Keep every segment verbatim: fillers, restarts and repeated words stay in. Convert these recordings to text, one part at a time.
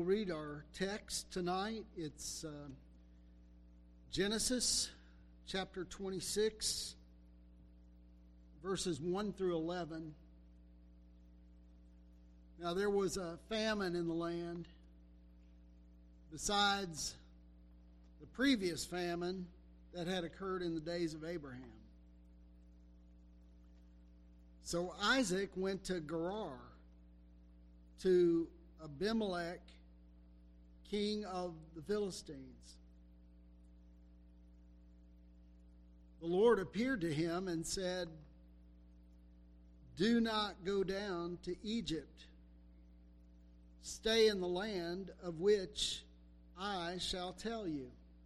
read our text tonight. It's uh, Genesis chapter twenty-six, verses one through eleven. Now there was a famine in the land besides the previous famine that had occurred in the days of Abraham. So Isaac went to Gerar, to Abimelech, king of the Philistines. The Lord appeared to him and said, "Do not go down to Egypt. Stay in the land of which I shall tell you.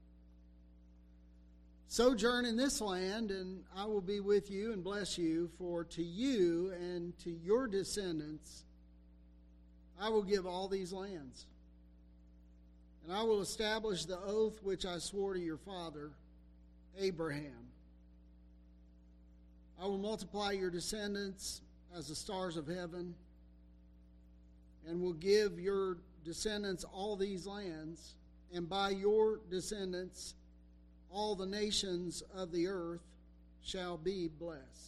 Sojourn in this land, and I will be with you and bless you, for to you and to your descendants I will give all these lands. And I will establish the oath which I swore to your father, Abraham. I will multiply your descendants as the stars of heaven, and will give your descendants all these lands, and by your descendants all the nations of the earth shall be blessed.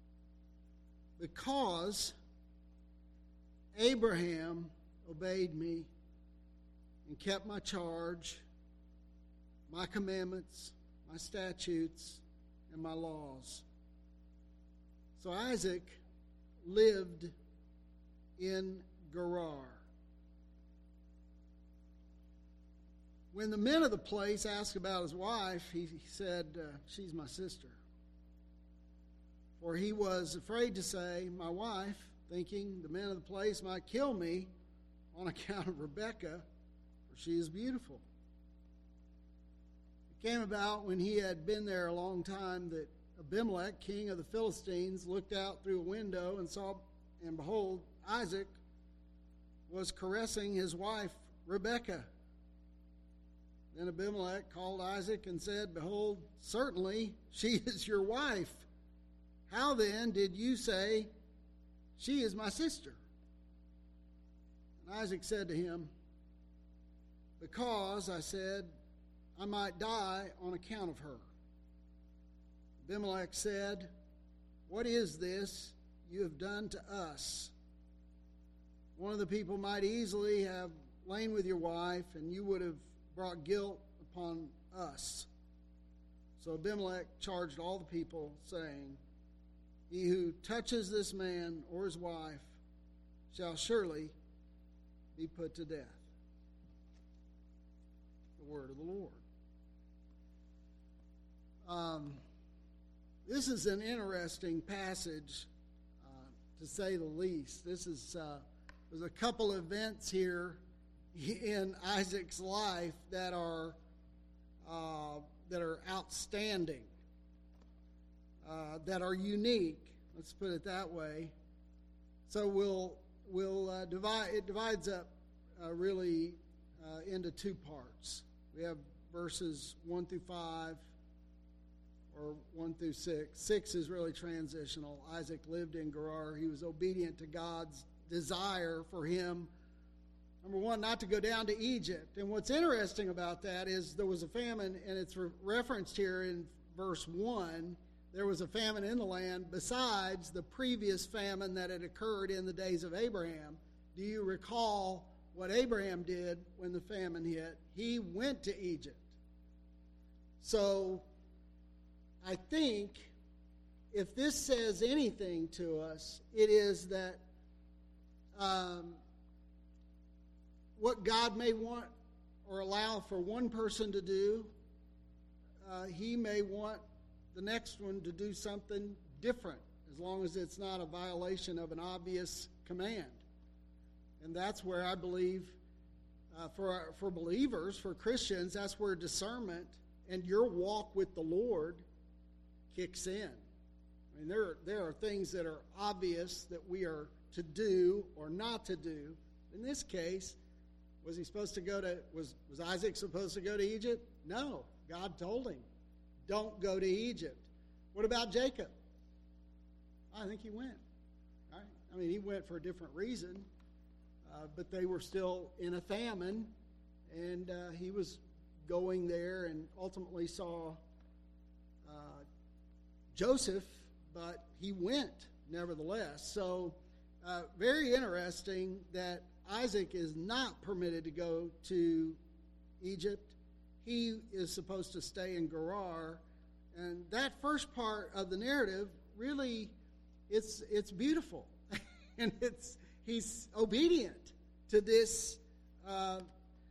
Because Abraham obeyed me and kept my charge, my commandments, my statutes, and my laws." So Isaac lived in Gerar. When the men of the place asked about his wife, he said, uh, "She's my sister." For he was afraid to say, "My wife," thinking the men of the place might kill me on account of Rebekah, for she is beautiful. It came about when he had been there a long time that Abimelech, king of the Philistines, looked out through a window and saw, and behold, Isaac was caressing his wife Rebekah. Then Abimelech called Isaac and said, "Behold, certainly she is your wife. How then did you say, 'She is my sister'?" And Isaac said to him, "Because," I said, "I might die on account of her." Abimelech said, "What is this you have done to us? One of the people might easily have lain with your wife, and you would have brought guilt upon us." So Abimelech charged all the people, saying, "He who touches this man or his wife shall surely be put to death." The word of the Lord. Um, this is an interesting passage, uh, to say the least. This is uh, there's a couple of events here in Isaac's life that are uh, that are outstanding, uh, that are unique. Let's put it that way. So we'll we'll uh, divide. It divides up uh, really uh, into two parts. We have verses one through five, or one through six. Six is really transitional. Isaac lived in Gerar. He was obedient to God's desire for him, number one, not to go down to Egypt. And what's interesting about that is there was a famine, and it's re- referenced here in verse one. There was a famine in the land besides the previous famine that had occurred in the days of Abraham. Do you recall what Abraham did when the famine hit? He went to Egypt. So I think if this says anything to us, it is that um, what God may want or allow for one person to do, uh, he may want the next one to do something different, as long as it's not a violation of an obvious command. And that's where I believe, uh, for for believers, for Christians, that's where discernment and your walk with the Lord kicks in. I mean, there there are things that are obvious that we are to do or not to do. In this case, was he supposed to go to, was, was Isaac supposed to go to Egypt? No. God told him, don't go to Egypt. What about Jacob? I think he went. Right? I mean, he went for a different reason. uh, but they were still in a famine, and uh, he was going there and ultimately saw uh, Joseph, but he went nevertheless. So uh, very interesting that Isaac is not permitted to go to Egypt. He is supposed to stay in Gerar. And that first part of the narrative, really, it's it's beautiful. And it's he's obedient to this uh,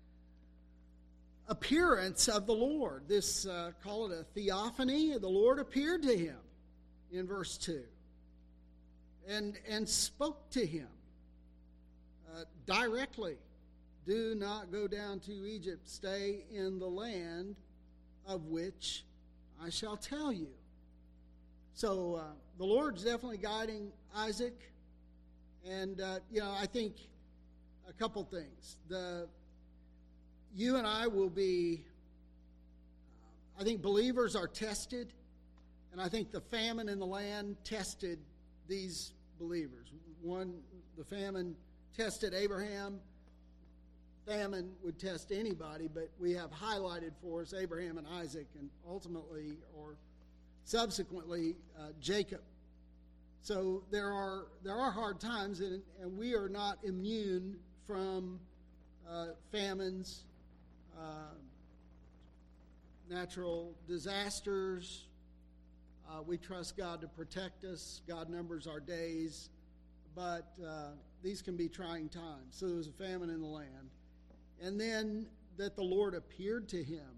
appearance of the Lord. This, uh, call it a theophany. The Lord appeared to him in verse two and, and spoke to him uh, directly. Do not go down to Egypt. Stay in the land of which I shall tell you. So uh, the Lord's definitely guiding Isaac. And, uh, you know, I think a couple things. The You and I will be, uh, I think believers are tested. And I think the famine in the land tested these believers. One, the famine tested Abraham. Famine would test anybody, but we have highlighted for us Abraham and Isaac, and ultimately, or subsequently, uh, Jacob. So there are there are hard times, and, and we are not immune from uh, famines, uh, natural disasters. Uh, we trust God to protect us. God numbers our days, but uh, these can be trying times. So there was a famine in the land. And then that the Lord appeared to him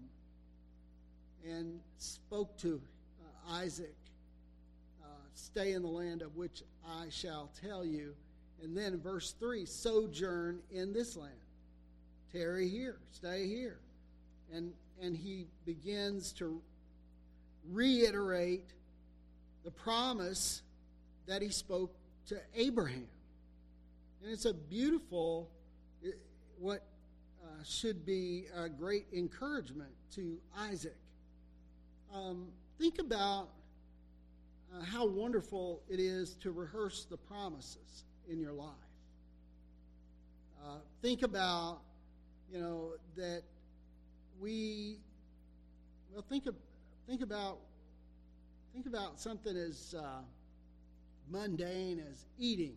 and spoke to uh, Isaac, uh, stay in the land of which I shall tell you. And then verse three, sojourn in this land. Tarry here, stay here. And, and he begins to reiterate the promise that he spoke to Abraham. And it's a beautiful, what Uh, should be a great encouragement to Isaac. Um, think about uh, how wonderful it is to rehearse the promises in your life. Uh, think about, you know, that we, well, think of, think about, think about something as uh, mundane as eating.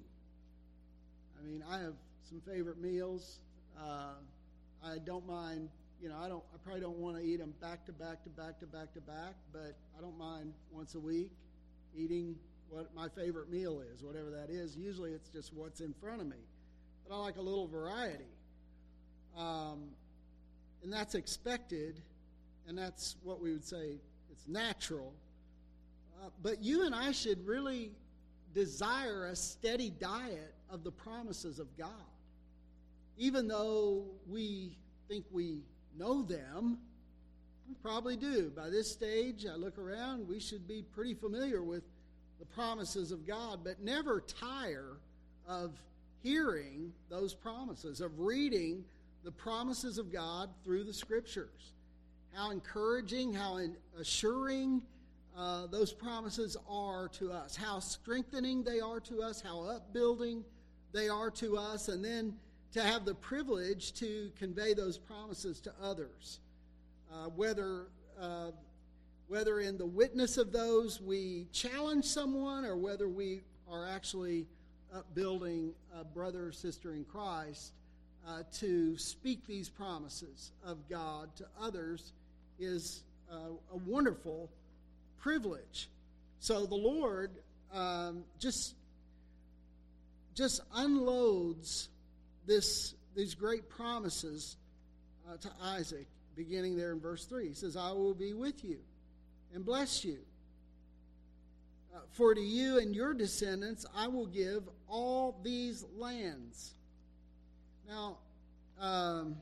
I mean, I have some favorite meals. Uh, I don't mind, you know, I don't. I probably don't want to eat them back to back to back to back to back, but I don't mind once a week eating what my favorite meal is, whatever that is. Usually it's just what's in front of me, but I like a little variety, um, and that's expected, and that's what we would say it's natural. Uh, but you and I should really desire a steady diet of the promises of God. Even though we think we know them, we probably do. By this stage, I look around, we should be pretty familiar with the promises of God, but never tire of hearing those promises, of reading the promises of God through the Scriptures. How encouraging, how assuring uh, those promises are to us, how strengthening they are to us, how upbuilding they are to us, and then to have the privilege to convey those promises to others. Uh, whether uh, whether in the witness of those we challenge someone, or whether we are actually upbuilding a brother or sister in Christ, uh, to speak these promises of God to others is uh, a wonderful privilege. So the Lord um, just just unloads This, these great promises uh, to Isaac, beginning there in verse three. He says, I will be with you and bless you. Uh, for to you and your descendants I will give all these lands. Now, um,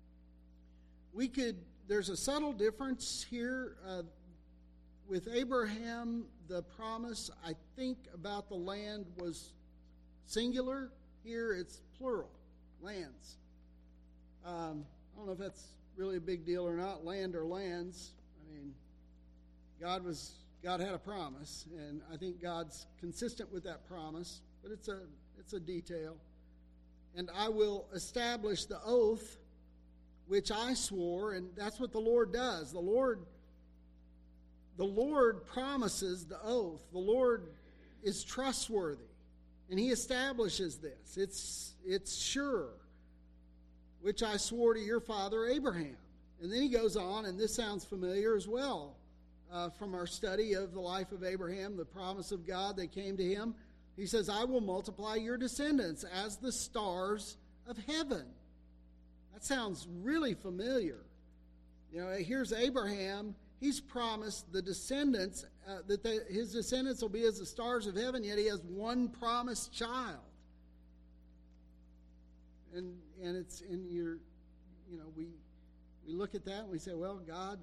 we could, there's a subtle difference here. Uh, with Abraham, the promise, I think, about the land was singular. Here it's plural. Lands. Um, I don't know if that's really a big deal or not, land or lands. I mean, God was God had a promise, and I think God's consistent with that promise, but it's a it's a detail. and I will establish the oath which I swore. And that's what the Lord does. The Lord, the Lord promises the oath. The Lord is trustworthy, and he establishes this. It's, it's sure, which I swore to your father Abraham. And then he goes on, and this sounds familiar as well uh, from our study of the life of Abraham, the promise of God that came to him. He says, I will multiply your descendants as the stars of heaven. That sounds really familiar. You know, here's Abraham. He's promised the descendants, uh, that the, his descendants will be as the stars of heaven, yet he has one promised child. And and it's in your, you know, we we look at that and we say, well, God,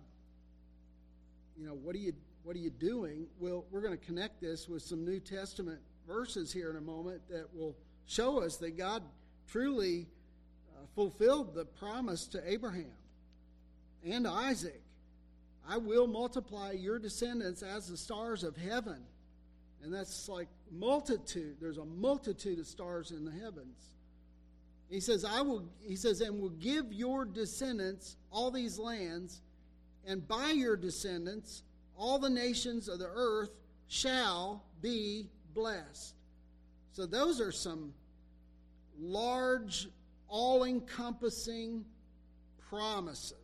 you know, what are you what are you doing? Well, we're going to connect this with some New Testament verses here in a moment that will show us that God truly uh, fulfilled the promise to Abraham and Isaac. I will multiply your descendants as the stars of heaven. And that's like multitude. There's a multitude of stars in the heavens. He says, I will, he says, and will give your descendants all these lands, and by your descendants all the nations of the earth shall be blessed. So those are some large, all-encompassing promises.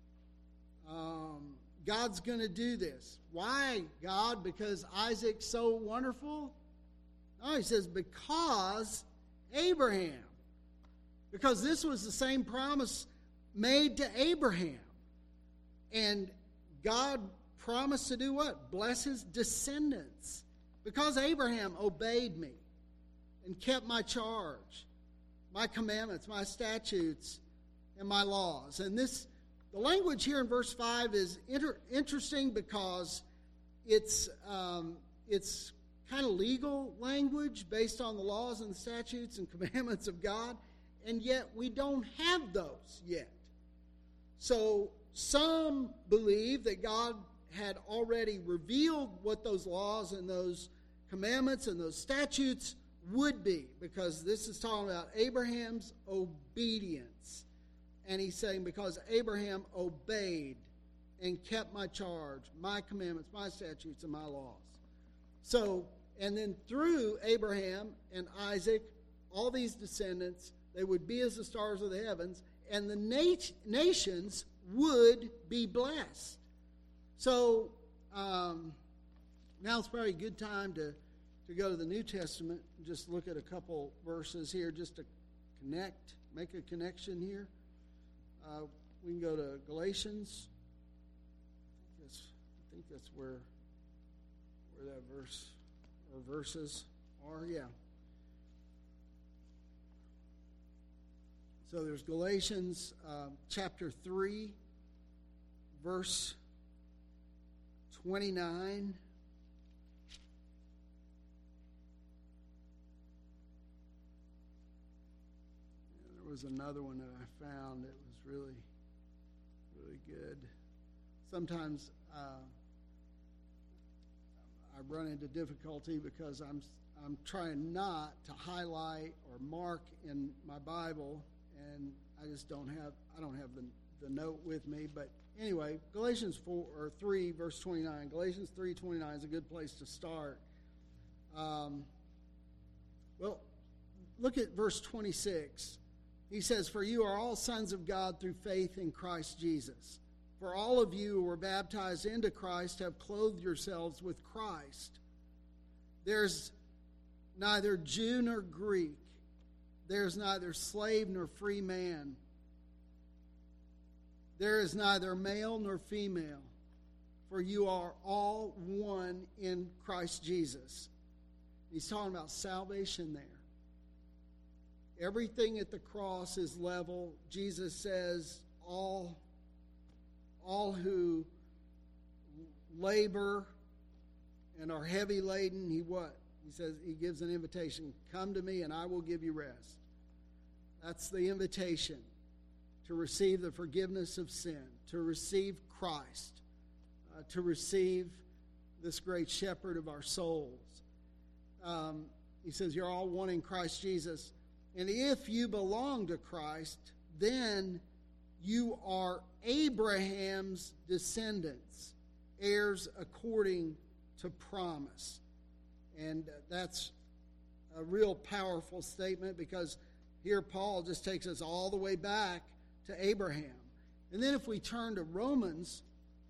Um, God's going to do this. Why, God? Because Isaac's so wonderful? No, he says, because Abraham. Because this was the same promise made to Abraham. And God promised to do what? Bless his descendants. Because Abraham obeyed me and kept my charge, my commandments, my statutes, and my laws. And this, the language here in verse five is inter- interesting because it's um, it's kind of legal language based on the laws and the statutes and commandments of God, and yet we don't have those yet. So some believe that God had already revealed what those laws and those commandments and those statutes would be, because this is talking about Abraham's obedience. And he's saying, because Abraham obeyed and kept my charge, my commandments, my statutes, and my laws. So, and then through Abraham and Isaac, all these descendants, they would be as the stars of the heavens, and the nat- nations would be blessed. So, um, now it's probably a good time to, to go to the New Testament and just look at a couple verses here just to connect, make a connection here. Uh, we can go to Galatians. I think that's, I think that's where, where that verse or verses are. Yeah. So there's Galatians uh, chapter three, verse twenty-nine. And there was another one that I found that was really, really good. Sometimes uh, I run into difficulty because I'm I'm trying not to highlight or mark in my Bible, and I just don't have I don't have the the note with me. But anyway, Galatians four or three verse twenty-nine. Galatians three twenty-nine is a good place to start. Um, well, look at verse twenty-six. He says, "For you are all sons of God through faith in Christ Jesus. For all of you who were baptized into Christ have clothed yourselves with Christ. There's neither Jew nor Greek. There's neither slave nor free man. There is neither male nor female, for you are all one in Christ Jesus." He's talking about salvation there. Everything at the cross is level. Jesus says, all, all who labor and are heavy laden, he what? He says, he gives an invitation. Come to me and I will give you rest. That's the invitation to receive the forgiveness of sin, to receive Christ, uh, to receive this great shepherd of our souls. Um, he says, you're all one in Christ Jesus. And if you belong to Christ, then you are Abraham's descendants, heirs according to promise. And that's a real powerful statement, because here Paul just takes us all the way back to Abraham. And then if we turn to Romans,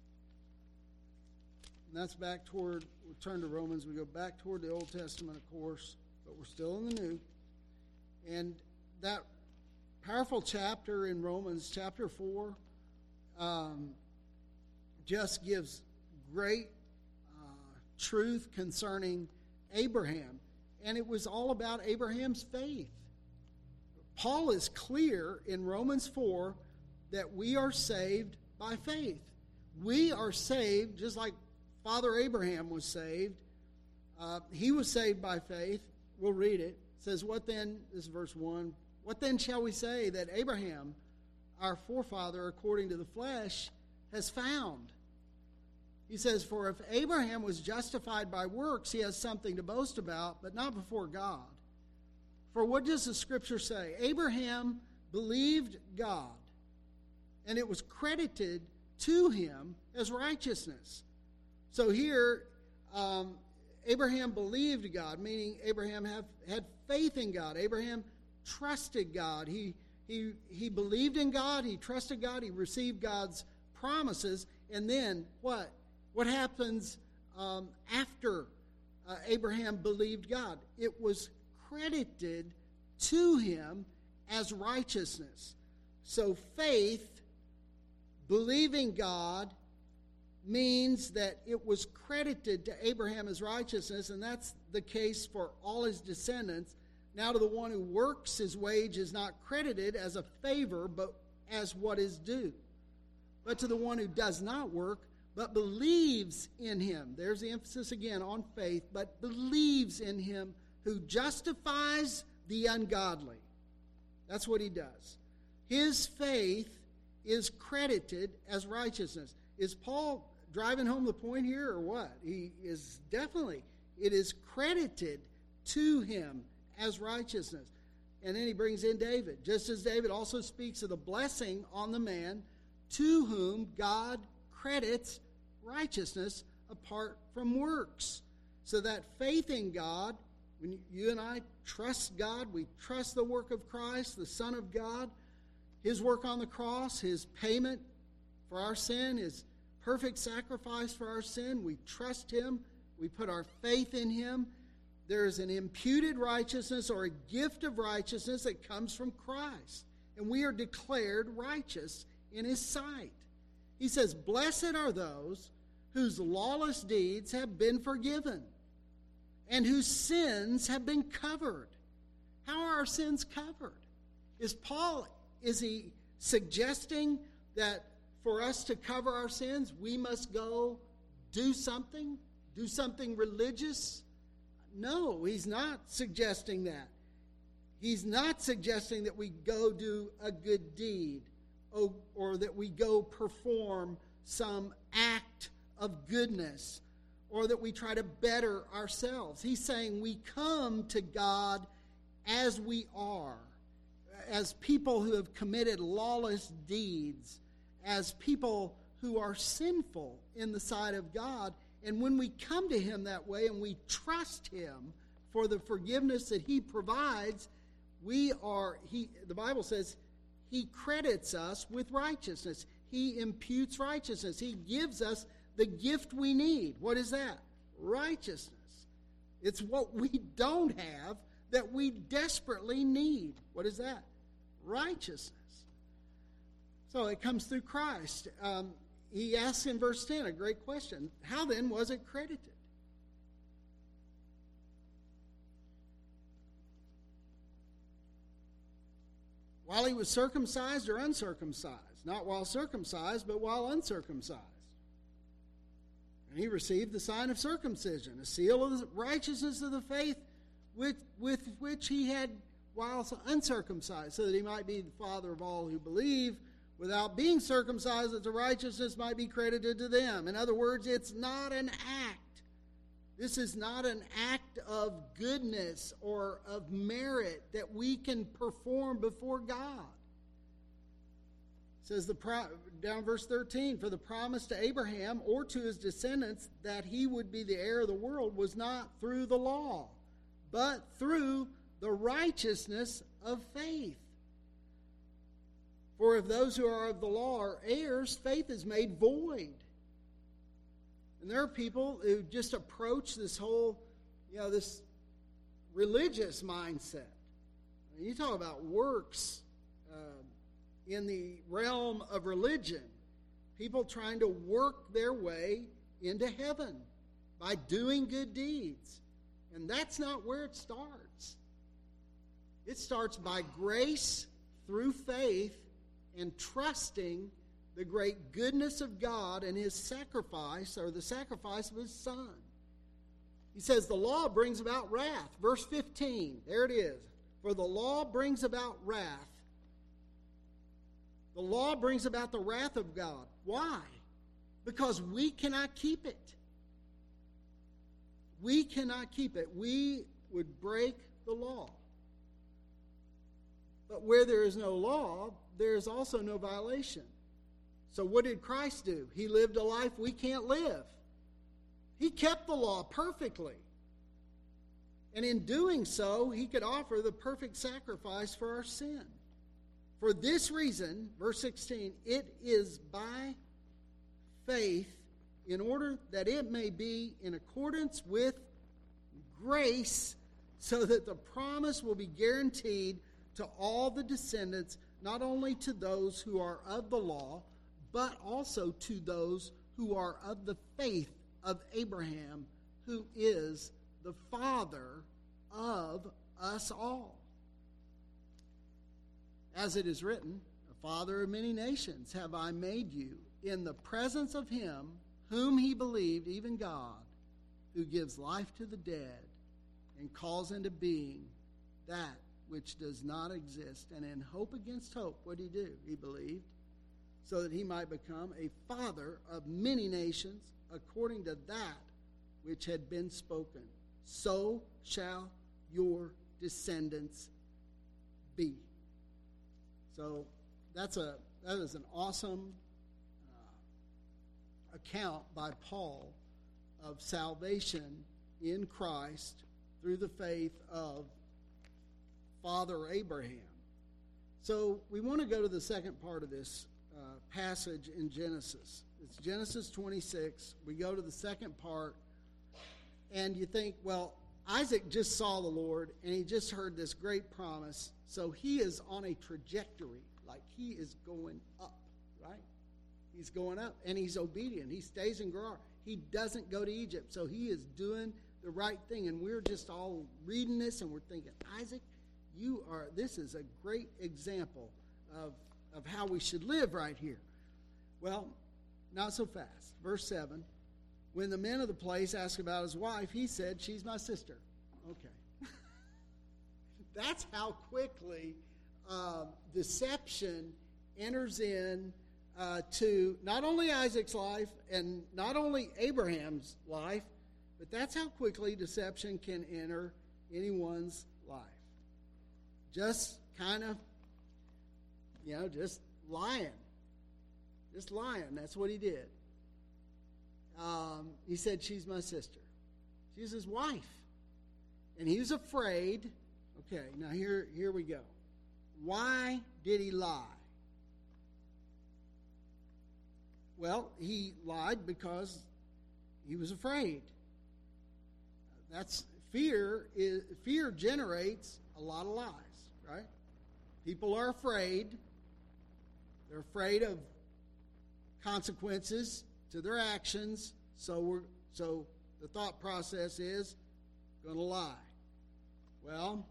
and that's back toward, we turn to Romans, we go back toward the Old Testament, of course, but we're still in the New. And that powerful chapter in Romans, chapter four, um, just gives great uh, truth concerning Abraham. And it was all about Abraham's faith. Paul is clear in Romans four that we are saved by faith. We are saved just like Father Abraham was saved. Uh, he was saved by faith. We'll read it. It says, what then, this is verse one, what then shall we say that Abraham, our forefather according to the flesh, has found? He says, for if Abraham was justified by works, he has something to boast about, but not before God. For what does the Scripture say? Abraham believed God, and it was credited to him as righteousness. So here, um, Abraham believed God, meaning Abraham have, had faith in God. Abraham trusted God. He, he, he believed in God. He trusted God. He received God's promises. And then what? What happens um, after uh, Abraham believed God? It was credited to him as righteousness. So faith, believing God, means that it was credited to Abraham as righteousness, and that's the case for all his descendants. Now to the one who works, his wage is not credited as a favor, but as what is due. But to the one who does not work, but believes in him, there's the emphasis again on faith, but believes in him who justifies the ungodly. That's what he does. His faith is credited as righteousness. Is Paul driving home the point here or what? He is definitely, it is credited to him as righteousness. And then he brings in David. Just as David also speaks of the blessing on the man to whom God credits righteousness apart from works. So that faith in God, when you and I trust God, we trust the work of Christ, the Son of God, his work on the cross, his payment for our sin, his perfect sacrifice for our sin. We trust him. We put our faith in him. There is an imputed righteousness or a gift of righteousness that comes from Christ. And we are declared righteous in his sight. He says, blessed are those whose lawless deeds have been forgiven and whose sins have been covered. How are our sins covered? Is Paul, is he suggesting that for us to cover our sins, we must go do something, do something religious? No, he's not suggesting that. He's not suggesting that we go do a good deed or, or that we go perform some act of goodness or that we try to better ourselves. He's saying we come to God as we are, as people who have committed lawless deeds, as people who are sinful in the sight of God. And when we come to him that way and we trust him for the forgiveness that he provides, we are, he, the Bible says, he credits us with righteousness. He imputes righteousness. He gives us the gift we need. What is that? Righteousness. It's what we don't have that we desperately need. What is that? Righteousness. So it comes through Christ. Um, he asks in verse ten a great question. How then was it credited? While he was circumcised or uncircumcised? Not while circumcised, but while uncircumcised. And he received the sign of circumcision, a seal of the righteousness of the faith with, with which he had while uncircumcised, so that he might be the father of all who believe, without being circumcised, that the righteousness might be credited to them. In other words, it's not an act. This is not an act of goodness or of merit that we can perform before God. It says the down verse thirteen, for the promise to Abraham or to his descendants that he would be the heir of the world was not through the law, but through the righteousness of faith. For if those who are of the law are heirs, faith is made void. And there are people who just approach this whole, you know, this religious mindset. I mean, you talk about works uh, in the realm of religion. People trying to work their way into heaven by doing good deeds. And that's not where it starts. It starts by grace through faith and trusting the great goodness of God and his sacrifice, or the sacrifice of his Son. He says the law brings about wrath. Verse fifteen, there it is. For the law brings about wrath. The law brings about the wrath of God. Why? Because we cannot keep it. We cannot keep it. We would break the law. But where there is no law, there is also no violation. So what did Christ do? He lived a life we can't live. He kept the law perfectly. And in doing so, he could offer the perfect sacrifice for our sin. For this reason, verse sixteen, it is by faith, in order that it may be in accordance with grace, so that the promise will be guaranteed to all the descendants, not only to those who are of the law, but also to those who are of the faith of Abraham, who is the father of us all. As it is written, a father of many nations have I made you, in the presence of him whom he believed, even God, who gives life to the dead and calls into being that which does not exist. And in hope against hope, what did he do? He believed, so that he might become a father of many nations, according to that which had been spoken. So shall your descendants be. So that's a that is an awesome uh, account by Paul of salvation in Christ through the faith of Father Abraham. So we want to go to the second part of this uh, passage in Genesis. It's Genesis twenty-six. We go to the second part, and you think, well, Isaac just saw the Lord, and he just heard this great promise, so he is on a trajectory, like he is going up, right? He's going up, and he's obedient. He stays in Gerar. He doesn't go to Egypt, so he is doing the right thing, and we're just all reading this, and we're thinking, Isaac, you are, this is a great example of, of how we should live right here. Well, not so fast. Verse seven, when the men of the place asked about his wife, he said, she's my sister. Okay. That's how quickly uh, deception enters in uh, to not only Isaac's life and not only Abraham's life, but that's how quickly deception can enter anyone's life. Just kind of, you know, just lying. Just lying. That's what he did. Um, he said, she's my sister. She's his wife. And he was afraid. Okay, now here, here we go. Why did he lie? Well, he lied because he was afraid. That's fear. Is, fear generates a lot of lies. Right? People are afraid. They're afraid of consequences to their actions. So we're so the thought process is going to lie. Well,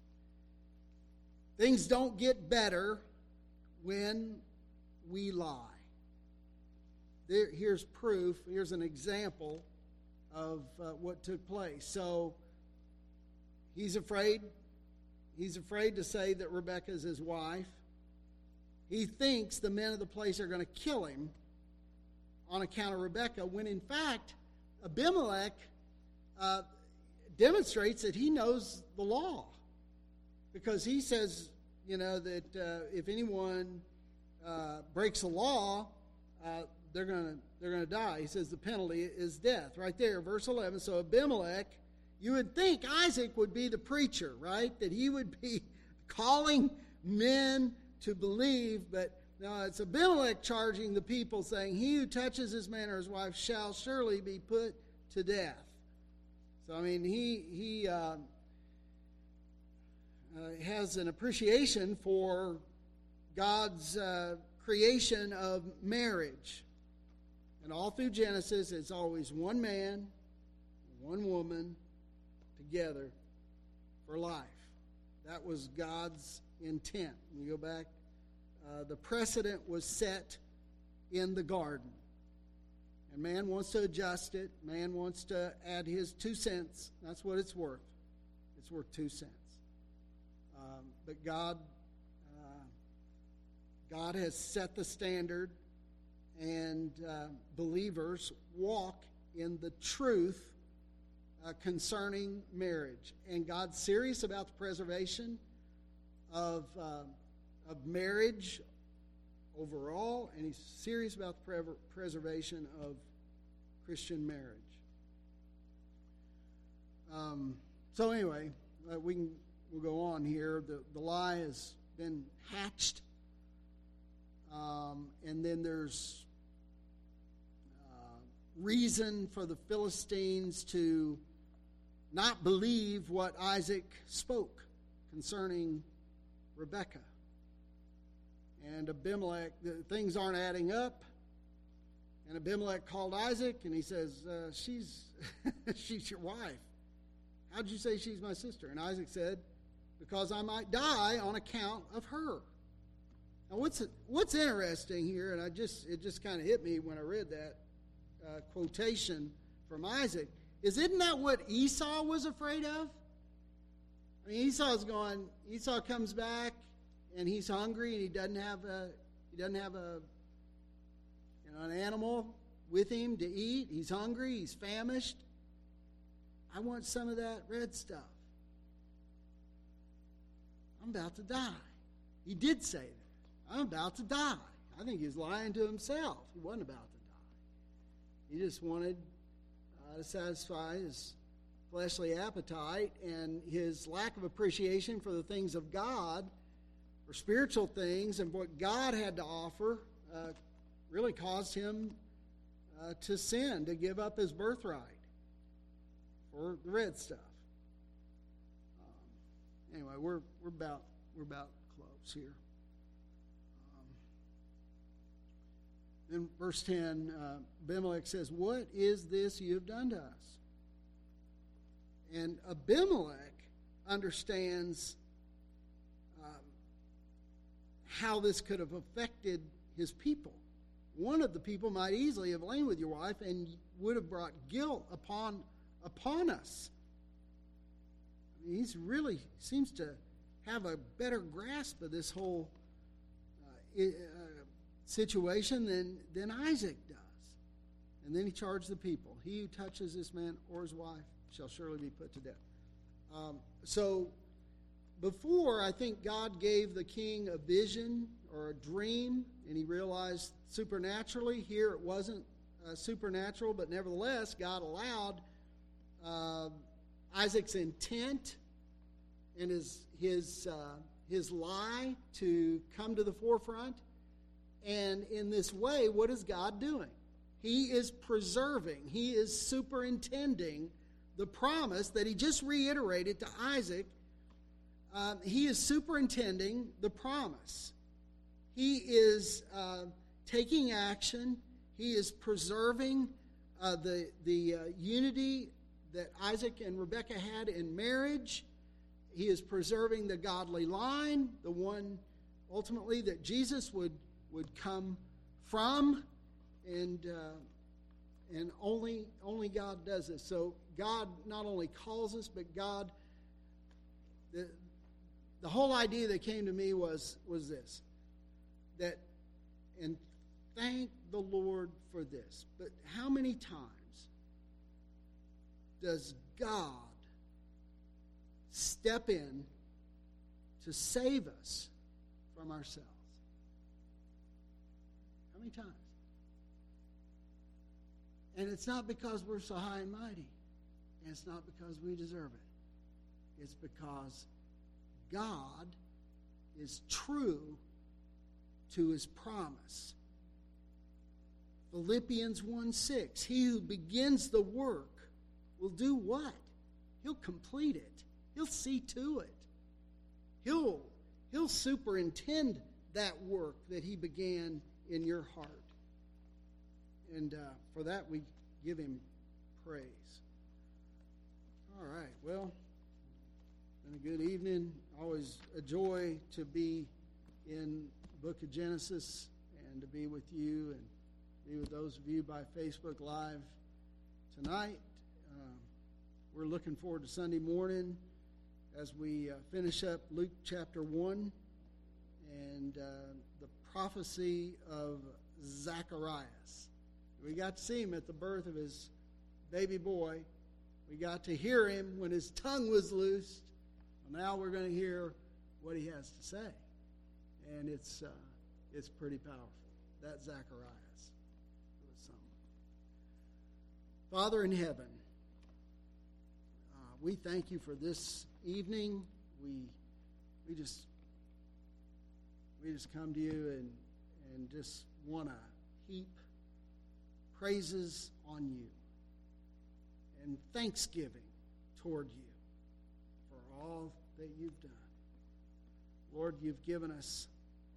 things don't get better when we lie. There, here's proof. Here's an example of uh, what took place. So he's afraid. He's afraid to say that Rebekah is his wife. He thinks the men of the place are going to kill him on account of Rebekah, when in fact, Abimelech uh, demonstrates that he knows the law. Because he says, you know, that uh, if anyone uh, breaks the law, uh, they're going to they're going to die. He says the penalty is death. Right there, verse eleven. So Abimelech, you would think Isaac would be the preacher, right? That he would be calling men to believe, but no, it's Abimelech charging the people, saying, he who touches his man or his wife shall surely be put to death. So, I mean, he, he uh, uh, has an appreciation for God's uh, creation of marriage. And all through Genesis, it's always one man, one woman, together for life. That was God's intent. When you go back, uh, the precedent was set in the garden. And man wants to adjust it. Man wants to add his two cents. That's what it's worth. It's worth two cents. Um, but God, uh, God has set the standard, and uh, believers walk in the truth uh, concerning marriage. And God's serious about the preservation of uh, of marriage overall, and he's serious about the pre- preservation of Christian marriage. Um, so anyway, uh, we can we'll go on here. The the lie has been hatched, um, and then there's uh, reason for the Philistines to not believe what Isaac spoke concerning Rebekah. And Abimelech, things aren't adding up. And Abimelech called Isaac, and he says, uh, she's she's your wife. How'd you say she's my sister? And Isaac said, because I might die on account of her. Now, what's what's interesting here, and I just it just kind of hit me when I read that uh, quotation from Isaac, is isn't that what Esau was afraid of? I mean, Esau's going. Esau comes back, and he's hungry, and he doesn't have a he doesn't have a you know an animal with him to eat. He's hungry. He's famished. I want some of that red stuff. I'm about to die. He did say that. I'm about to die. I think he was lying to himself. He wasn't about to die. He just wanted uh, to satisfy his fleshly appetite, and his lack of appreciation for the things of God, for spiritual things, and what God had to offer, uh, really caused him uh, to sin, to give up his birthright for the red stuff. Um, anyway, we're we're about we're about close here. Um, in verse ten, uh, Abimelech says, "What is this you have done to us?" And Abimelech understands uh, how this could have affected his people. One of the people might easily have lain with your wife and would have brought guilt upon upon us. I mean, he's really seems to have a better grasp of this whole uh, uh, situation than, than Isaac does. And then he charged the people, he who touches this man or his wife shall surely be put to death. Um, so before, I think God gave the king a vision or a dream, and he realized supernaturally. Here it wasn't uh, supernatural, but nevertheless, God allowed uh, Isaac's intent and his his uh, his lie to come to the forefront. And in this way, what is God doing? He is preserving, he is superintending the promise that he just reiterated to Isaac. Um, he is superintending the promise. He is uh, taking action. He is preserving uh, the, the uh, unity that Isaac and Rebekah had in marriage. He is preserving the godly line, the one ultimately that Jesus would, would come from. And uh, and only only God does this. So God not only calls us, but God, the, the whole idea that came to me was, was this, that, and thank the Lord for this, but how many times does God step in to save us from ourselves. How many times? And it's not because we're so high and mighty. And it's not because we deserve it. It's because God is true to his promise. Philippians one six, he who begins the work will do what? He'll complete it. He'll see to it. He'll, he'll superintend that work that he began in your heart. And uh, for that we give him praise. All right, well, been a good evening. Always a joy to be in the book of Genesis and to be with you and be with those of you by Facebook Live tonight. Uh, we're looking forward to Sunday morning as we uh, finish up Luke chapter one and uh, the prophecy of Zacharias. We got to see him at the birth of his baby boy. We got to hear him when his tongue was loosed. Well, now we're going to hear what he has to say. And it's uh, it's pretty powerful. That Zacharias was something. Father in heaven, uh, we thank you for this evening. We we just we just come to you and and just want to heap praises on you and thanksgiving toward you for all that you've done. Lord, you've given us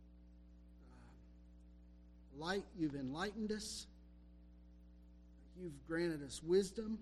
uh, light. You've enlightened us. You've granted us wisdom.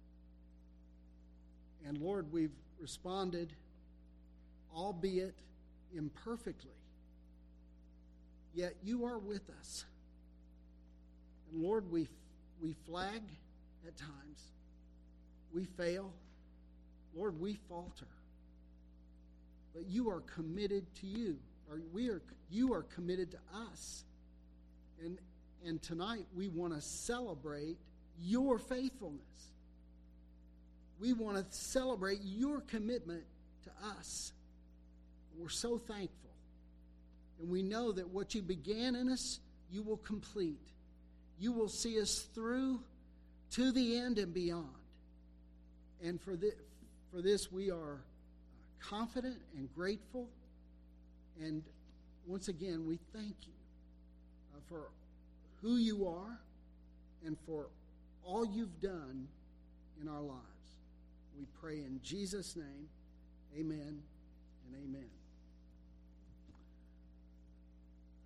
And Lord, we've responded, albeit imperfectly. Yet you are with us. And Lord, we we flag at times. We fail. Lord, we falter. But you are committed to you. Or we are you are committed to us. And and tonight we want to celebrate your faithfulness. We want to celebrate your commitment to us. We're so thankful. And we know that what you began in us, you will complete. You will see us through to the end and beyond. And for this, for this we are confident and grateful. And once again, we thank you uh, for who you are and for all you've done in our lives. We pray in Jesus' name, amen and amen.